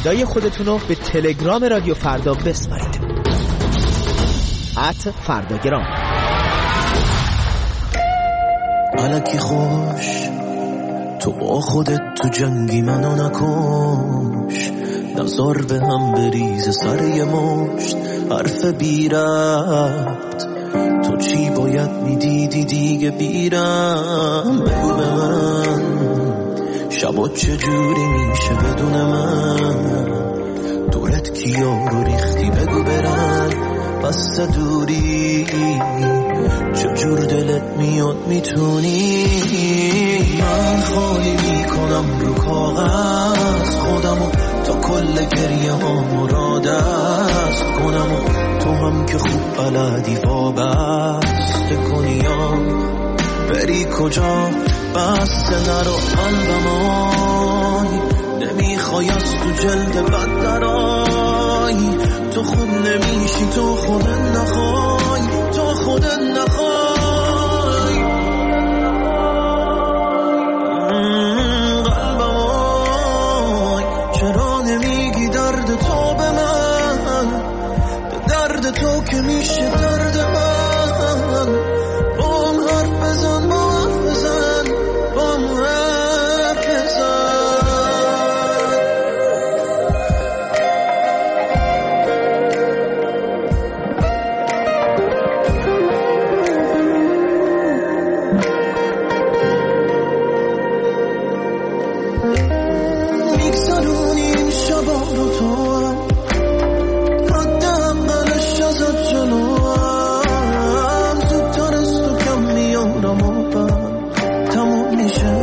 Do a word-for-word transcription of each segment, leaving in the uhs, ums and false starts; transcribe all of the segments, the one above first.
صدای خودتون رو به تلگرام رادیو فردا بسپارید. ات فرداگرام. الکی خوش تو با خودت تو جنگی منو نکش، نظر به هم بریز سر یه مشت حرف بی ربط. تو چی باید میدیدی دیگه بیرم؟ بگو به من شبا چجوری میشه بدون من؟ دورت کیا رو ریختی بگو برن بس دوری، چجور دلت میاد میتونی؟ من خالی میکنم رو کاغذ خودمو تا کل گریه ها مراد است کنم و تو هم که خوب بلدی وابسته کنی یا بری کجا؟ بسته نرو قلبم آی نمیخوای از تو جلد بد درای. تو خوب نمیشی تو خودت نخوای، تو خودت نخوای. قلبم آی چرا نمیگی درد تو به من؟ به درد تو که میشه درد من. با هم حرف بزن، با هم حرف بزن، با هم حرف بزن. میگذرونی این شبا رو تو هم حدم قلش ازت جلو هم زودتر از تو کم میارم و بم تموم میشه.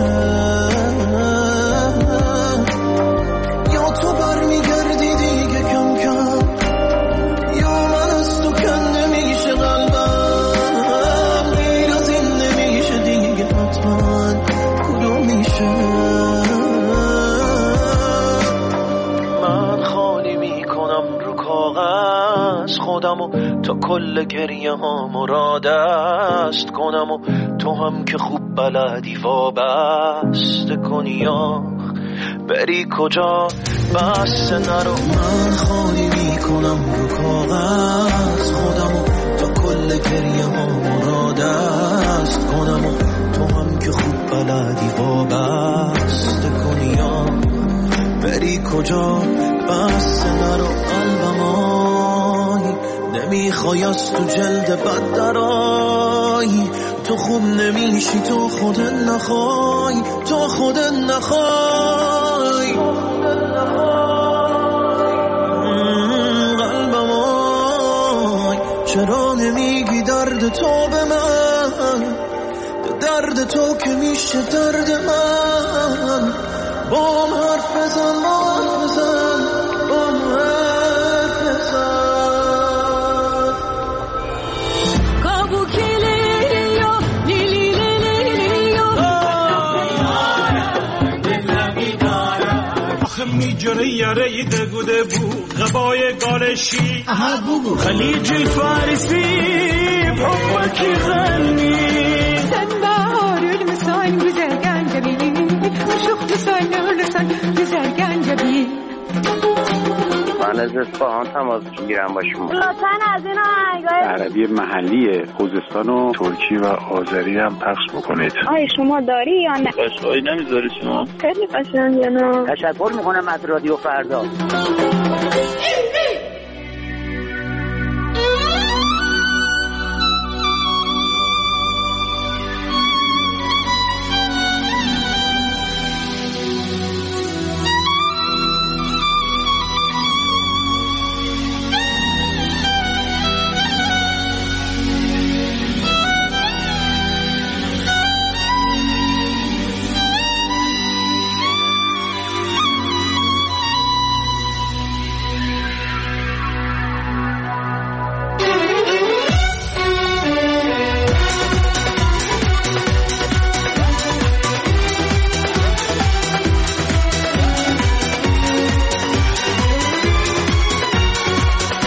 یا تو بر میگردی دیگه کم کم، یا من از تو کنده میشه قلبم. غیر از این نمیشه دیگه حتما کدوم میشه؟ من خالی میکنم رو کاغذ خودمو تا کل گریه ها مراد است کنم و تو هم که خوب بلدی وابسته کنی یا بری کجا؟ بسته نرو. من خالی میکنم رو کاغذ خودمو تا کل گریه ها مراد است کنم و تو هم که خوب بلدی وابسته کنی یا بری کجا؟ بسته نرو قلبم آی نمیخوای از تو جلد بد درای. تو خوب نمیشی تو خودت نخوای، تو خودت نخوای. قلبم آی چرا نمیگی درد تو به من؟ به درد تو که میشه درد من. با هم حرف بزن، با هم حرف بزن، با هم حرف بزن. کابو کلیو لیلی لیلیو دلمی دارم آخه میجره یاره دگوده بو غبای گالشی اها بگو خلیج الفارسی بحبکی غنی سن بهار المسان güzel گنجبیلی مشوق لسان لسان güzel گنجبیلی. من از اصفهان تماس میگیرم با شما. لطفاً از این آهنگای عربی محلی خوزستان و ترکی و آذری هم پخش بکنید. آیا شما داری یا نه؟ قشقایی نمیذاری شما؟ خیلی قشنگه نه؟ تشکر میکنم از رادیو فردا.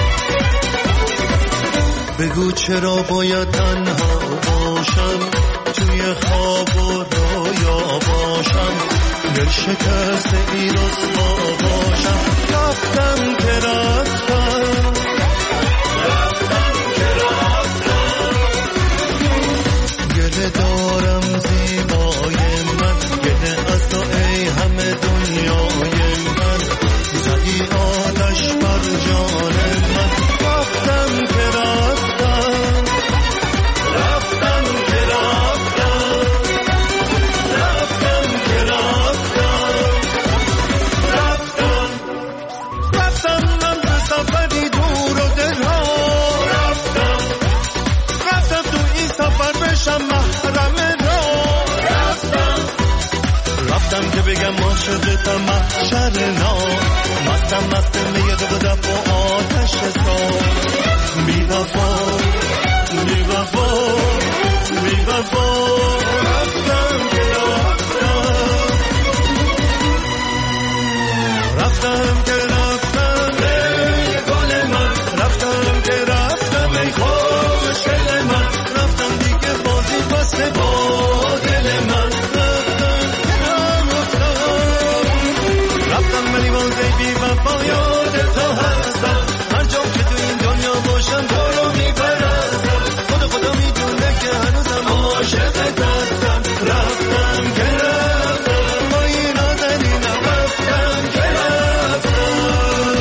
بگو چرا باید تنها باشم؟ توی خواب و رویا باشم، دل شکست ای رسوا باشم. رفتم که رفتم، رفتم که رفتم، گله دارم زیبای من، گله از تو ای همه دنیای من، زدی آتش بر جان من. رفتم که رفتم، رفتم که رفتم، رفتم که رفتم، رفتم رفتم من به سفری دور و دراز. رفتم رفتم تو این سفر بشم محرم راز. رفتم رفتم که بگم عاشقتم محشر نام، مستم مست میاد و دف و آتش ساز. بی وفا بی وفا بی وفا، رفتم که رفتم، رفتم که رفتم ای گل من، رفتم که رفتم ای خوشگل من، رفتم دیگه بازی بسته با دل من. رفتم که رفتم، رفتم ولی بازی بی وفا یاد تو هستم، هر جا که تو این دنیا باشم تو رو میپرستم، خدا خدا میدونه که هنوزم عاشقت هستم. رفتم که رفتم با این نازنینم، رفتم که رفتم.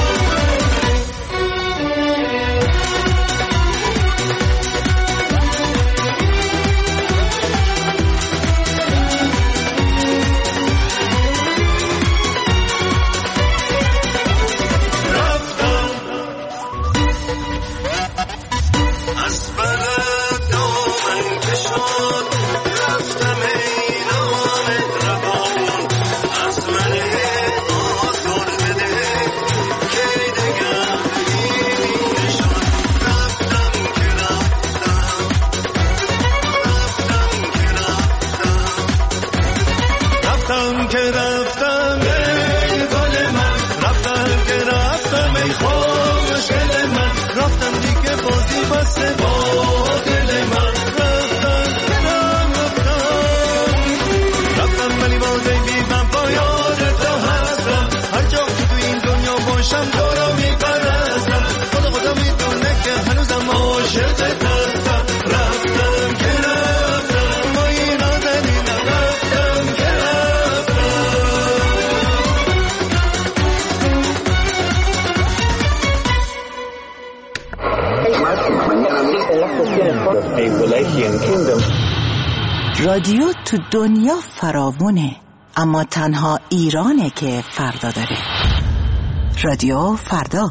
از بلد دامن کشان، رفتم ای نام روان، از من آزار بده که دگر بینی نشان. رفتم که رفتم، رفتم که رفتم، رفتم که رفتم ای گل من، رفتم که رفتم ای خوشگل من، رفتم دیگه بازی بسته با دل من. رفتم که رفتم، رفتم ولی بازی بی وفا یاد تو هستم، هر جا که تو این دنیا باشم تو رو میپرستم، خدا خدا میدونه که هنوزم عاشقت هستم. رفتم که رفتم با این نازنینم، رفتم که رفتم. رادیو تو دنیا فراوونه، اما تنها ایرانه که فردا داره. رادیو فردا.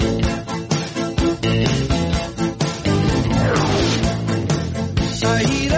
ایران